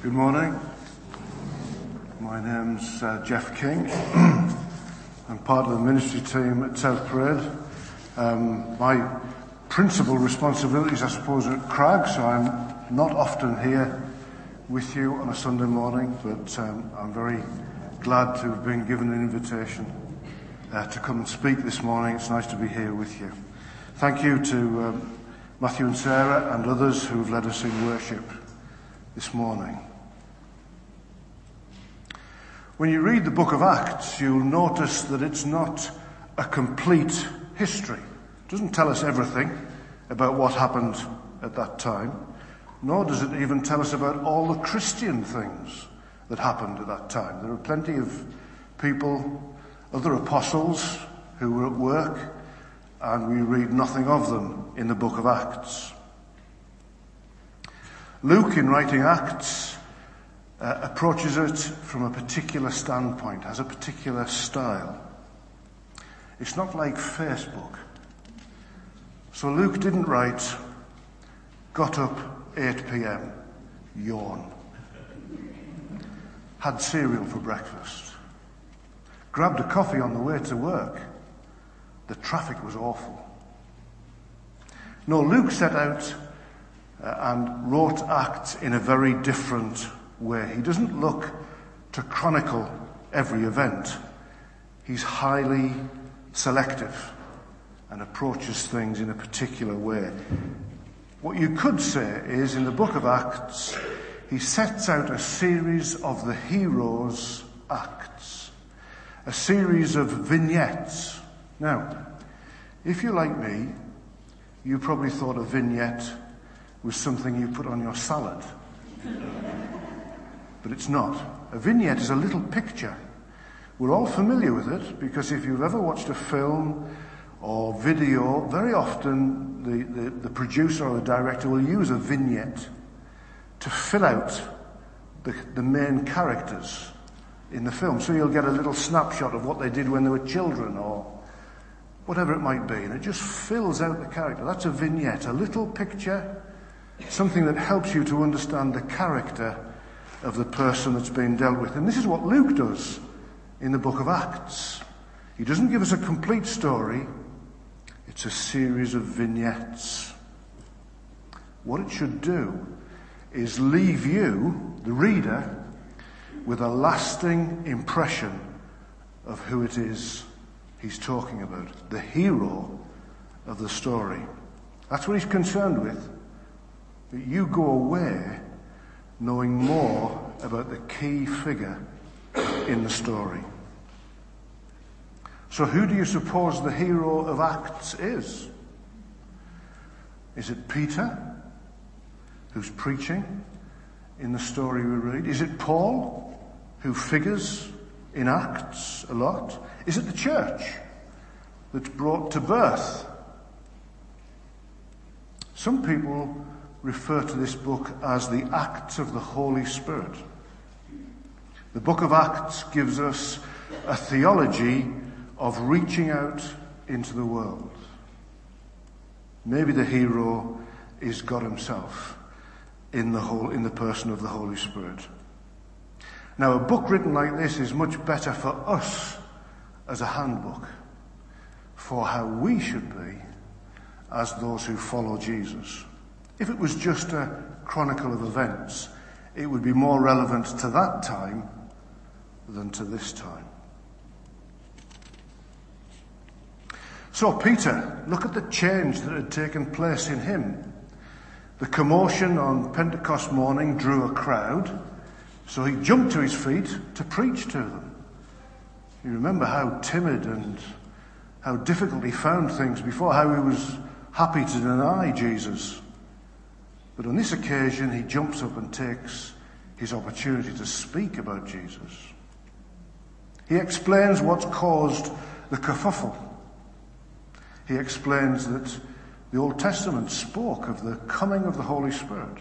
Good morning. My name's Jeff King. I'm part of the ministry team at South Parade. My principal responsibilities, I suppose, are at Crag, so I'm not often here with you on a Sunday morning, but I'm very glad to have been given an invitation to come and speak this morning. It's nice to be here with you. Thank you to Matthew and Sarah and others who have led us in worship this morning. When you read the book of Acts, you'll notice that it's not a complete history. It doesn't tell us everything about what happened at that time, nor does it even tell us about all the Christian things that happened at that time. There are plenty of people, other apostles, who were at work, and we read nothing of them in the book of Acts. Luke, in writing Acts, approaches it from a particular standpoint, has a particular style. It's not like Facebook. So Luke didn't write, got up 8 p.m, yawn. Had cereal for breakfast. Grabbed a coffee on the way to work. The traffic was awful. No, Luke set out and wrote Acts in a very different way. He doesn't look to chronicle every event. He's highly selective and approaches things in a particular way. What you could say is, in the book of Acts, he sets out a series of the hero's acts, a series of vignettes. Now, if you're like me, you probably thought a vignette was something you put on your salad. But it's not. A vignette is a little picture. We're all familiar with it because if you've ever watched a film or video, very often the producer or the director will use a vignette to fill out the main characters in the film. So you'll get a little snapshot of what they did when they were children or whatever it might be, and it just fills out the character. That's a vignette, a little picture, something that helps you to understand the character of the person that's being dealt with. And this is what Luke does in the book of Acts. He doesn't give us a complete story. It's a series of vignettes. What it should do is leave you, the reader, with a lasting impression of who it is he's talking about, the hero of the story. That's what he's concerned with, that you go away knowing more about the key figure in the story. So who do you suppose the hero of Acts is? Is it Peter, who's preaching in the story we read? Is it Paul, who figures in Acts a lot? Is it the church that's brought to birth? Some people refer to this book as the Acts of the Holy Spirit. The book of Acts gives us a theology of reaching out into the world. Maybe the hero is God himself in the person of the Holy Spirit. Now, a book written like this is much better for us as a handbook for how we should be as those who follow Jesus. If it was just a chronicle of events, it would be more relevant to that time than to this time. So Peter, look at the change that had taken place in him. The commotion on Pentecost morning drew a crowd, so he jumped to his feet to preach to them. You remember how timid and how difficult he found things before, how he was happy to deny Jesus. But on this occasion, he jumps up and takes his opportunity to speak about Jesus. He explains what's caused the kerfuffle. He explains that the Old Testament spoke of the coming of the Holy Spirit.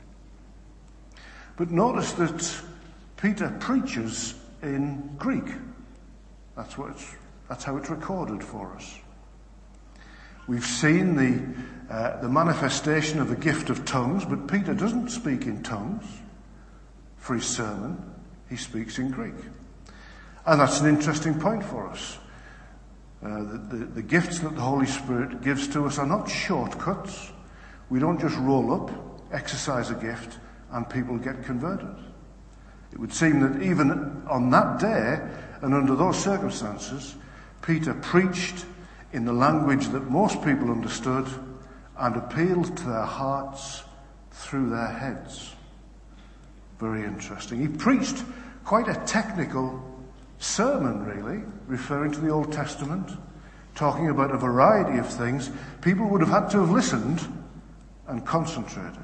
But notice that Peter preaches in Greek. That's how it's recorded for us. We've seen the manifestation of the gift of tongues, but Peter doesn't speak in tongues. for his sermon, he speaks in Greek. And that's an interesting point for us. The gifts that the Holy Spirit gives to us are not shortcuts. We don't just roll up, exercise a gift, and people get converted. It would seem that even on that day, and under those circumstances, Peter preached in the language that most people understood and appealed to their hearts through their heads. Very interesting. He preached quite a technical sermon, really, referring to the Old Testament, talking about a variety of things. People would have had to have listened and concentrated.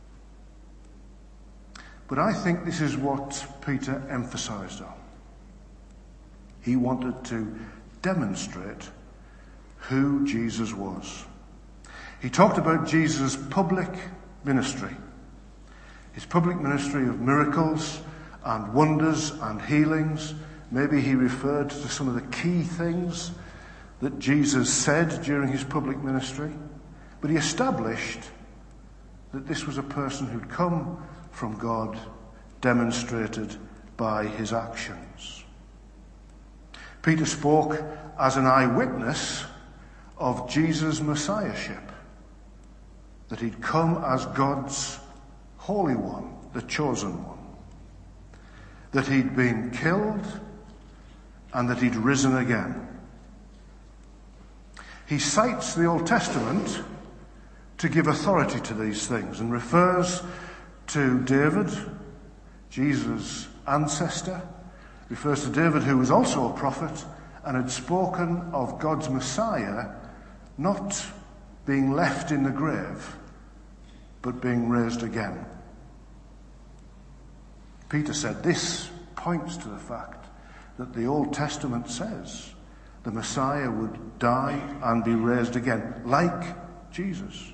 But I think this is what Peter emphasized on. He wanted to demonstrate who Jesus was. He talked about Jesus' public ministry. His public ministry of miracles and wonders and healings. Maybe he referred to some of the key things that Jesus said during his public ministry. But he established that this was a person who'd come from God, demonstrated by his actions. Peter spoke as an eyewitness of Jesus' messiahship, that he'd come as God's Holy One, the chosen one, that he'd been killed and that he'd risen again. He cites the Old Testament to give authority to these things and refers to David, Jesus' ancestor, refers to David, who was also a prophet and had spoken of God's Messiah not being left in the grave, but being raised again. Peter said this points to the fact that the Old Testament says the Messiah would die and be raised again, like Jesus.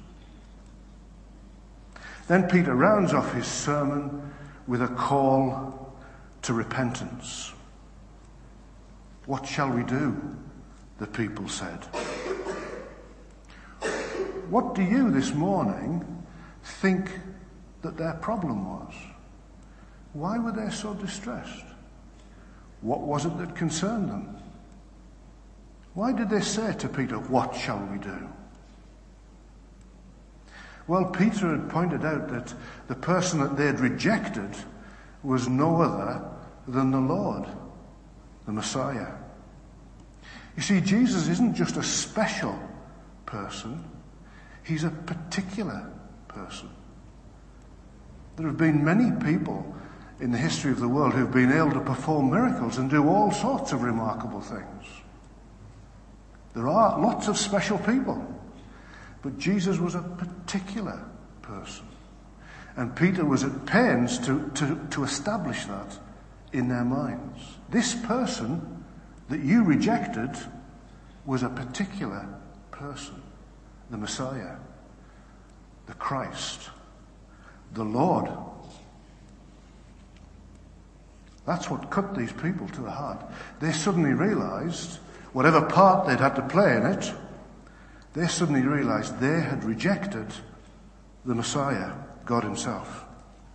Then Peter rounds off his sermon with a call to repentance. What shall we do? The people said. What do you this morning think that their problem was? Why were they so distressed? What was it that concerned them? Why did they say to Peter, "What shall we do?" Well, Peter had pointed out that the person that they had rejected was no other than the Lord, the Messiah. You see, Jesus isn't just a special person, he's a particular person. There have been many people in the history of the world who've been able to perform miracles and do all sorts of remarkable things. There are lots of special people, but Jesus was a particular person. And Peter was at pains to establish that in their minds. This person that you rejected was a particular person. The Messiah, the Christ, the Lord. That's what cut these people to the heart. They suddenly realized, whatever part they'd had to play in it, they suddenly realized they had rejected the Messiah, God himself.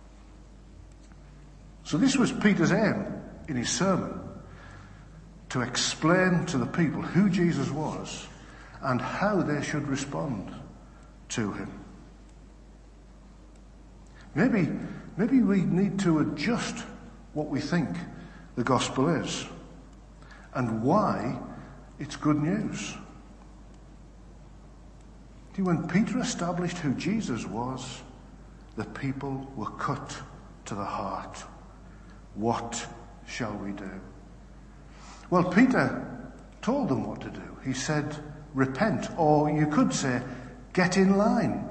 So this was Peter's aim in his sermon, to explain to the people who Jesus was and how they should respond to him. Maybe we need to adjust what we think the gospel is and why it's good news. See, when Peter established who Jesus was, the people were cut to the heart. What shall we do? Well, Peter told them what to do. He said, repent, or you could say, get in line.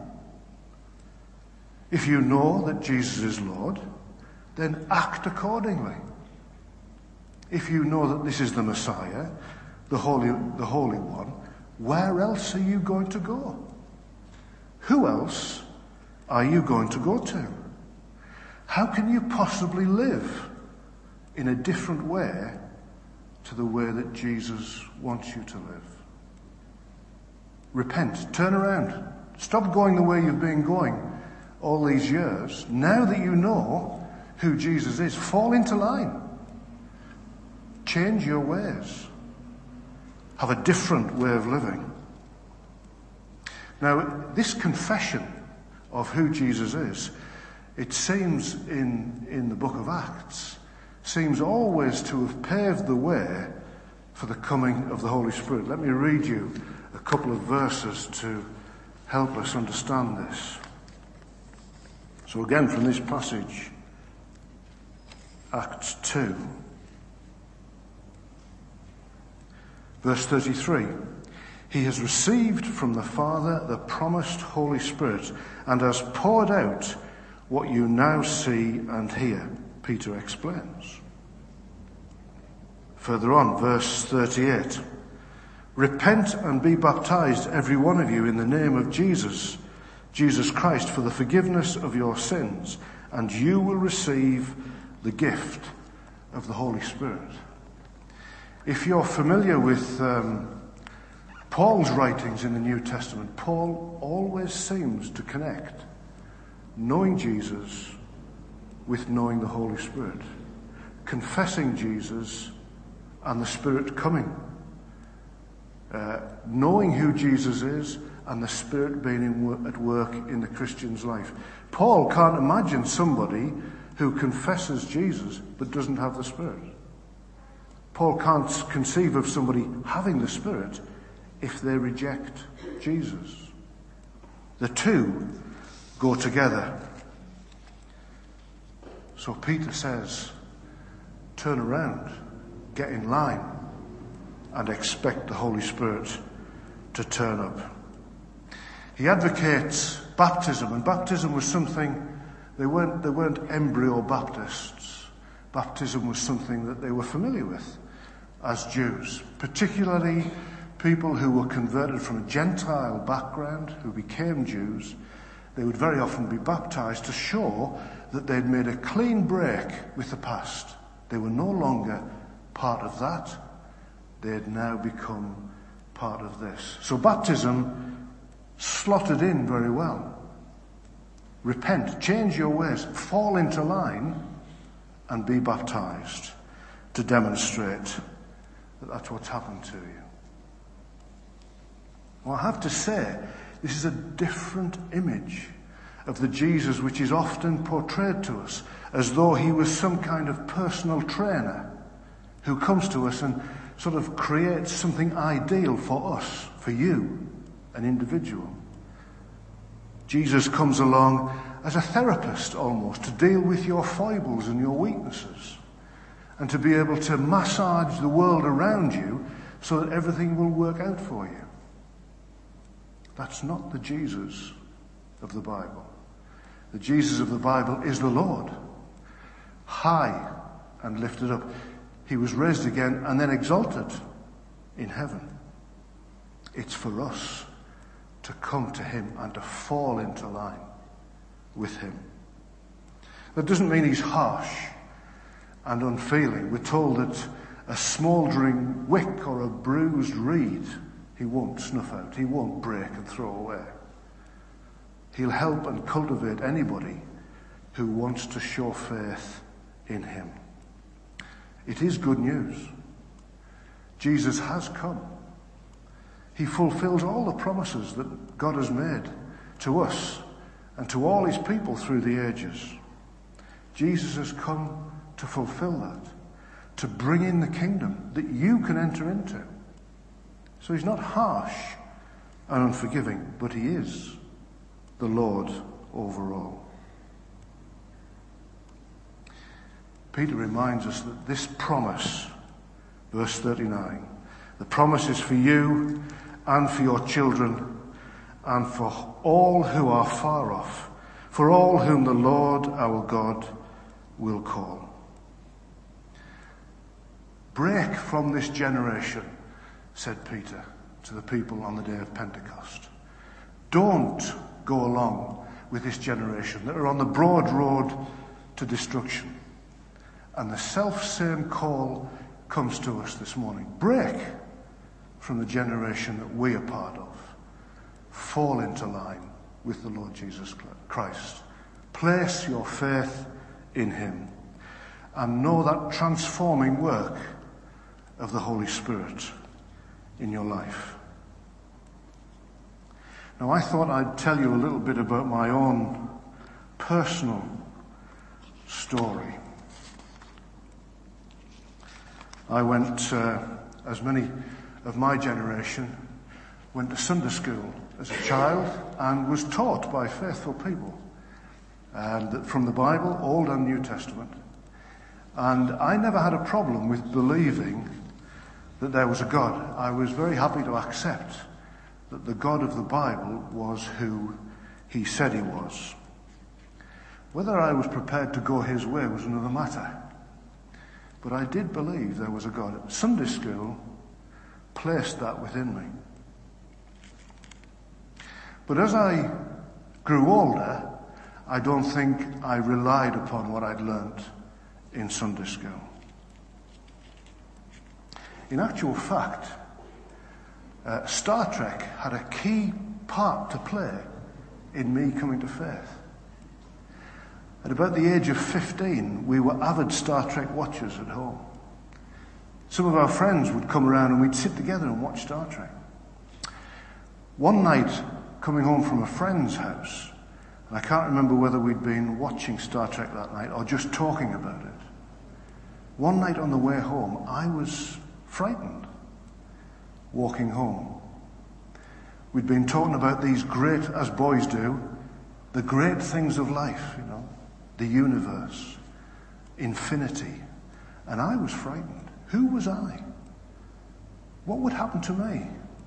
If you know that Jesus is Lord, then act accordingly. If you know that this is the Messiah, the Holy One, where else are you going to go? Who else are you going to go to? How can you possibly live in a different way to the way that Jesus wants you to live? Repent, turn around, stop going the way you've been going all these years. Now that you know who Jesus is, fall into line. Change your ways. Have a different way of living. Now, this confession of who Jesus is, it seems in the book of Acts, seems always to have paved the way for the coming of the Holy Spirit. Let me read you a couple of verses to help us understand this. So again, from this passage, Acts 2, verse 33. He has received from the Father the promised Holy Spirit and has poured out what you now see and hear, Peter explains. Further on, verse 38. Repent and be baptized, every one of you, in the name of Jesus Christ, for the forgiveness of your sins, and you will receive the gift of the Holy Spirit. If you're familiar with Paul's writings in the New Testament, Paul always seems to connect knowing Jesus with knowing the Holy Spirit, confessing Jesus and the Spirit coming, knowing who Jesus is and the Spirit being at work in the Christian's life. Paul can't imagine somebody who confesses Jesus but doesn't have the Spirit. Paul can't conceive of somebody having the Spirit if they reject Jesus. The two go together. So Peter says, turn around, get in line, and expect the Holy Spirit to turn up. He advocates baptism, and baptism was something, they weren't embryo Baptists. Baptism was something that they were familiar with as Jews, particularly people who were converted from a Gentile background, who became Jews. They would very often be baptized to show that they'd made a clean break with the past. They were no longer part of that. They had now become part of this. So baptism slotted in very well. Repent, change your ways, fall into line, and be baptized to demonstrate that that's what's happened to you. Well, I have to say, this is a different image of the Jesus which is often portrayed to us as though he was some kind of personal trainer who comes to us and sort of creates something ideal for us, for you, an individual. Jesus comes along as a therapist almost to deal with your foibles and your weaknesses and to be able to massage the world around you so that everything will work out for you. That's not the Jesus of the Bible. The Jesus of the Bible is the Lord, high and lifted up. He was raised again and then exalted in heaven. It's for us to come to him and to fall into line with him. That doesn't mean he's harsh and unfeeling. We're told that a smouldering wick or a bruised reed he won't snuff out. He won't break and throw away. He'll help and cultivate anybody who wants to show faith in him. It is good news. Jesus has come. He fulfills all the promises that God has made to us and to all his people through the ages. Jesus has come to fulfill that, to bring in the kingdom that you can enter into. So he's not harsh and unforgiving, but he is the Lord over all. Peter reminds us that this promise, verse 39, the promise is for you and for your children and for all who are far off, for all whom the Lord our God will call. Break from this generation, said Peter to the people on the day of Pentecost. Don't go along with this generation that are on the broad road to destruction. And the self-same call comes to us this morning. Break from the generation that we are part of. Fall into line with the Lord Jesus Christ. Place your faith in him and know that transforming work of the Holy Spirit in your life. Now, I thought I'd tell you a little bit about my own personal story. I went, as many of my generation, went to Sunday school as a child and was taught by faithful people from the Bible, Old and New Testament. And I never had a problem with believing that there was a God. I was very happy to accept that the God of the Bible was who he said he was. Whether I was prepared to go his way was another matter. But I did believe there was a God. Sunday school placed that within me. But as I grew older, I don't think I relied upon what I'd learnt in Sunday school. In actual fact, Star Trek had a key part to play in me coming to faith. At about the age of 15, we were avid Star Trek watchers at home. Some of our friends would come around and we'd sit together and watch Star Trek. One night, coming home from a friend's house, and I can't remember whether we'd been watching Star Trek that night or just talking about it. One night on the way home, I was frightened walking home. We'd been talking about these great, as boys do, the great things of life, the universe, infinity. And I was frightened. Who was I? What would happen to me?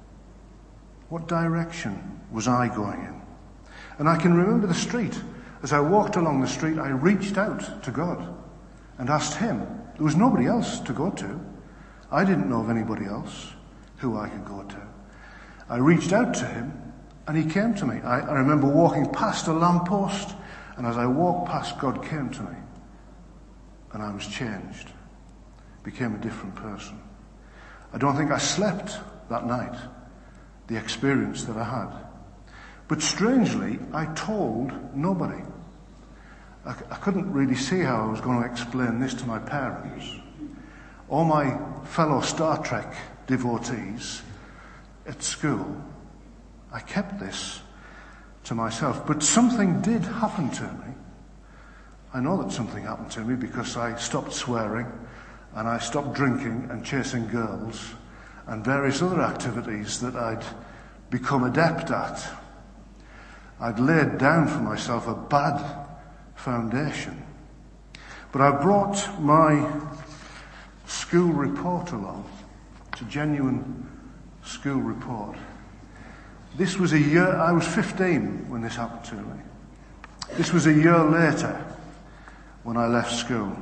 What direction was I going in? And I can remember the street. As I walked along the street, I reached out to God and asked him. There was nobody else to go to. I didn't know of anybody else who I could go to. I reached out to him and he came to me. I remember walking past a lamppost, and as I walked past, God came to me. And I was changed. Became a different person. I don't think I slept that night, the experience that I had. But strangely, I told nobody. I couldn't really see how I was going to explain this to my parents or my fellow Star Trek devotees at school. I kept this to myself. But something did happen to me. I know that something happened to me because I stopped swearing and I stopped drinking and chasing girls and various other activities that I'd become adept at. I'd laid down for myself a bad foundation. But I brought my school report along. It's a genuine school report. This was a year, I was 15 when this happened to me. This was a year later when I left school.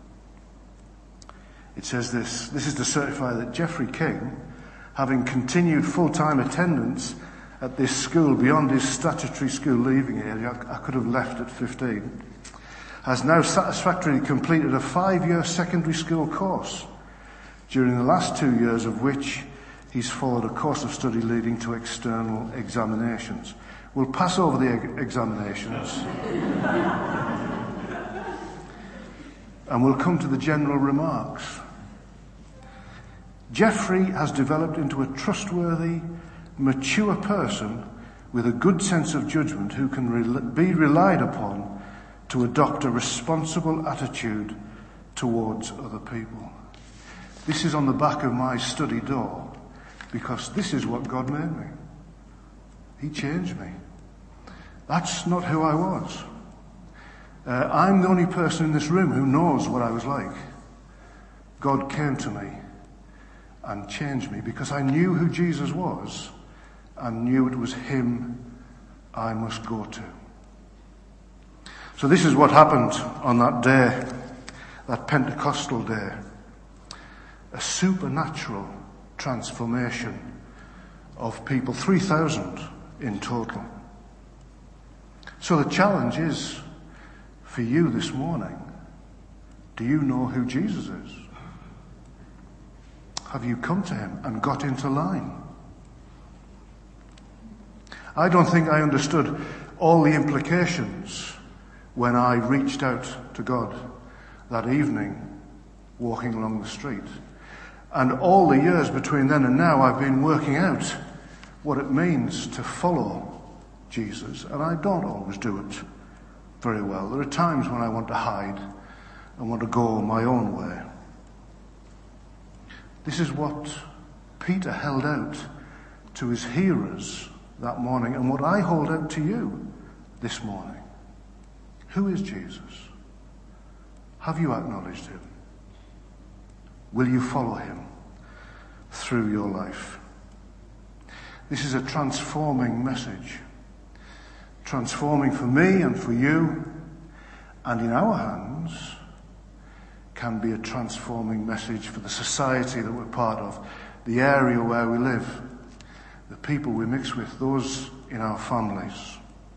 It says this is to certify that Geoffrey King, having continued full-time attendance at this school beyond his statutory school leaving age, I could have left at 15, has now satisfactorily completed a 5-year secondary school course, during the last 2 years of which he's followed a course of study leading to external examinations. We'll pass over the examinations and we'll come to the general remarks. Geoffrey has developed into a trustworthy, mature person with a good sense of judgment who can be relied upon to adopt a responsible attitude towards other people. This is on the back of my study door because this is what God made me. He changed me. That's not who I was. I'm the only person in this room who knows what I was like. God came to me and changed me because I knew who Jesus was and knew it was him I must go to. So this is what happened on that day, that Pentecostal day. A supernatural transformation of people, 3,000 in total. So the challenge is for you this morning, do you know who Jesus is? Have you come to him and got into line? I don't think I understood all the implications when I reached out to God that evening walking along the street. And all the years between then and now, I've been working out what it means to follow Jesus. And I don't always do it very well. There are times when I want to hide and want to go my own way. This is what Peter held out to his hearers that morning, and what I hold out to you this morning. Who is Jesus? Have you acknowledged him? Will you follow him through your life? This is a transforming message. Transforming for me and for you, and in our hands can be a transforming message for the society that we're part of, the area where we live, the people we mix with, those in our families.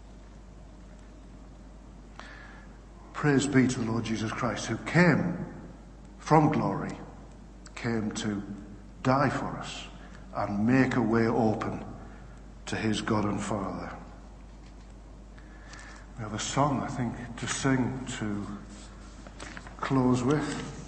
Praise be to the Lord Jesus Christ, who came from glory, came to die for us and make a way open to his God and Father. We have a song, I think, to sing to close with.